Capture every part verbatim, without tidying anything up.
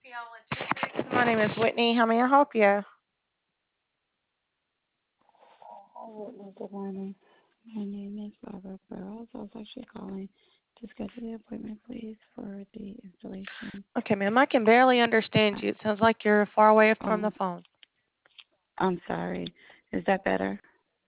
My name is Whitney. How may I help you? Hi, Whitney. Good morning. My name is Barbara Burrows. I was actually calling to schedule the appointment, please, for the installation. Okay, ma'am. I can barely understand Uh, you. It sounds like you're far away from the oh, phone. I'm sorry. Is that better,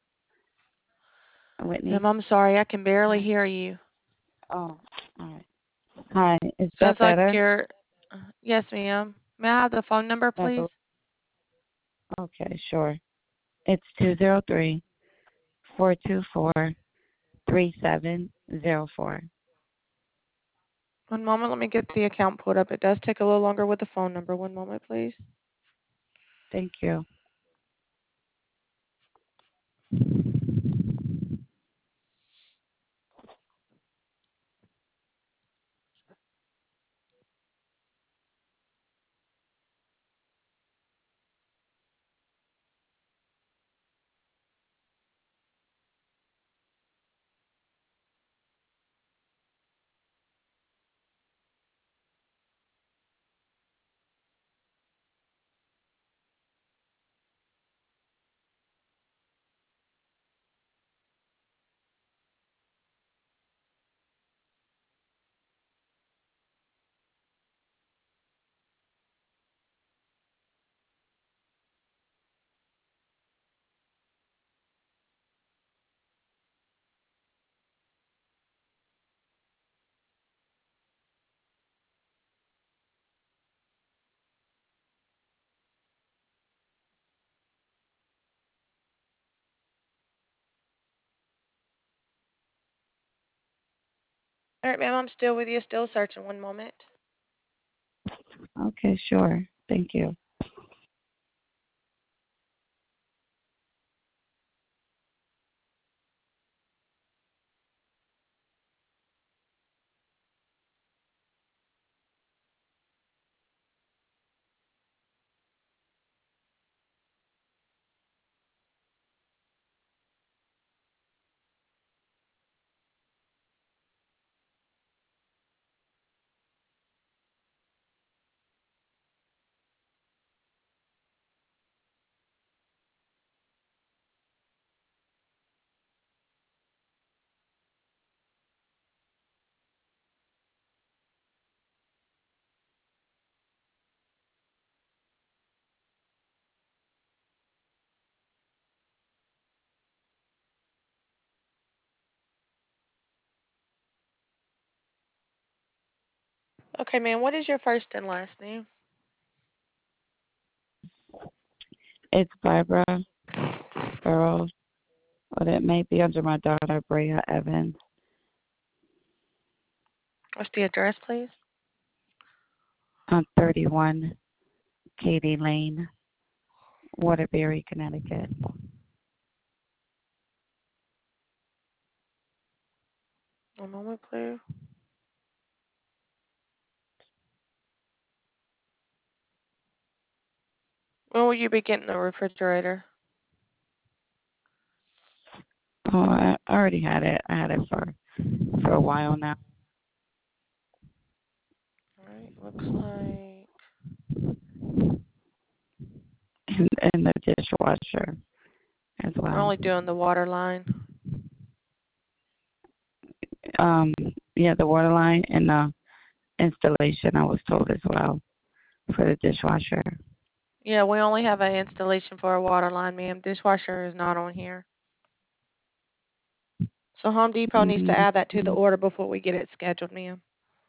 Ma'am, Whitney? I'm sorry. I can barely Hi. hear you. Oh, all right. Hi. Is that Sounds like better? you're. uh, Yes, ma'am. May I have the phone number, That's please? a, okay, sure. It's two zero three, four two four, three seven zero four. One moment. Let me get the account pulled up. It does take a little longer with the phone number. One moment, please. Thank you. All right, ma'am. I'm still with you. Still searching. One moment. Okay, sure. Thank you. Okay, ma'am. What is your first and last name? It's Barbara Burrows, but it may be under my daughter, Brea Evans. What's the address, please? On thirty-one Katy Lane, Waterbury, Connecticut. One moment, please. When will you be getting the refrigerator? Oh, I already had it. I had it for for a while now. All right. Looks like. And, and the dishwasher as We're well. only doing the water line. Um, yeah, the water line and the installation I was told as well for the dishwasher. Yeah, we only have an installation for a water line, ma'am. Dishwasher is not on here. So Home Depot needs to mm add that to the order before we get it scheduled, ma'am.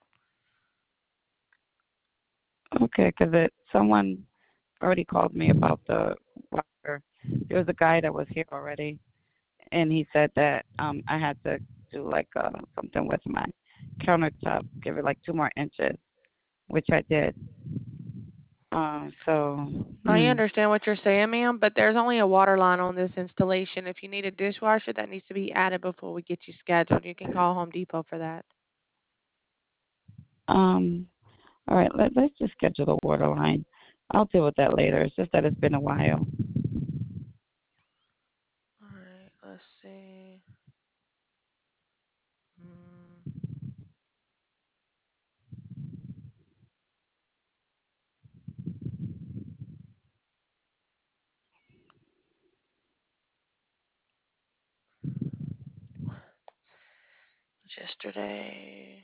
Okay, because it someone already called me about the water. There was a guy that was here already, and he said that um I had to do like uh, something with my countertop, give it like two more inches, which I did. Um, so I mm, understand what you're saying, ma'am, but there's only a water line on this installation. If you need a dishwasher, that needs to be added before we get you scheduled. You can call Home Depot for that. um, all right, let, let's just schedule the water line. I'll deal with that later. It's just that it's been a while. All right, let's see. Hmm. Yesterday.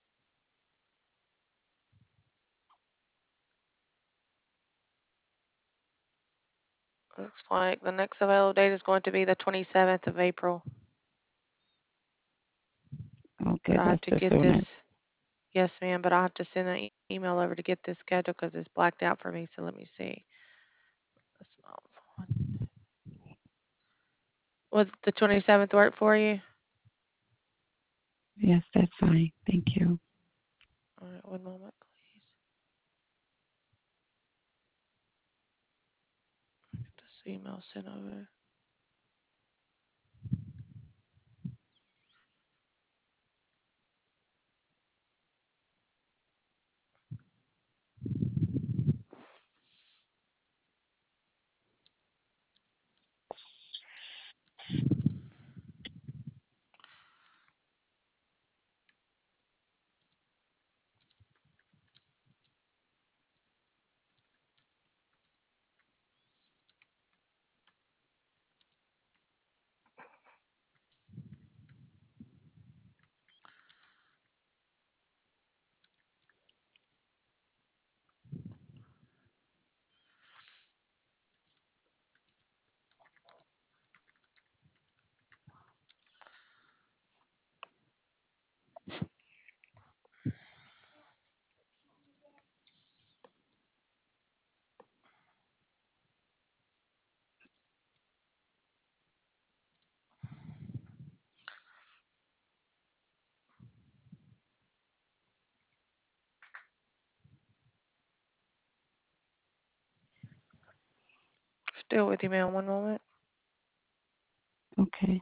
Looks like the next available date is going to be the twenty-seventh of April. Okay, But I have that's to the get soonest. this. Yes, ma'am, but I have to send an e- email over to get this scheduled because it's blacked out for me. So let me see. This month. Would the twenty-seventh work for you? Yes, that's fine. Thank you. All right, one moment, please. Get this email sent over. Still with you, ma'am. One moment. Okay.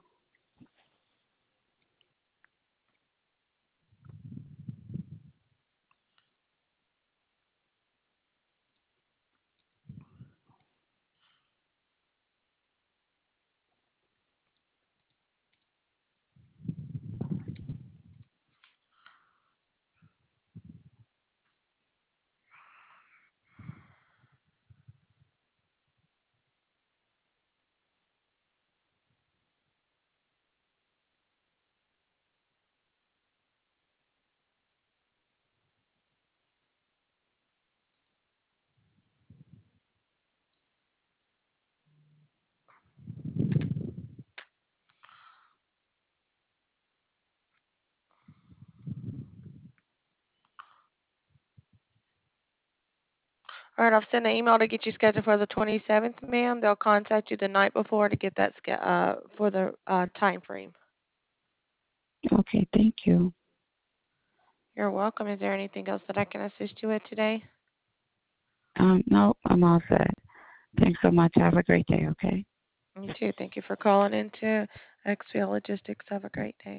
All right, I've sent an email to get you scheduled for the twenty-seventh, ma'am. They'll contact you the night before to get that sch- uh for the uh time frame. Okay, thank you. You're welcome. Is there anything else that I can assist you with today? Um, no, I'm all set. Thanks so much. Have a great day, okay? You too. Thank you for calling into X P L Logistics. Have a great day.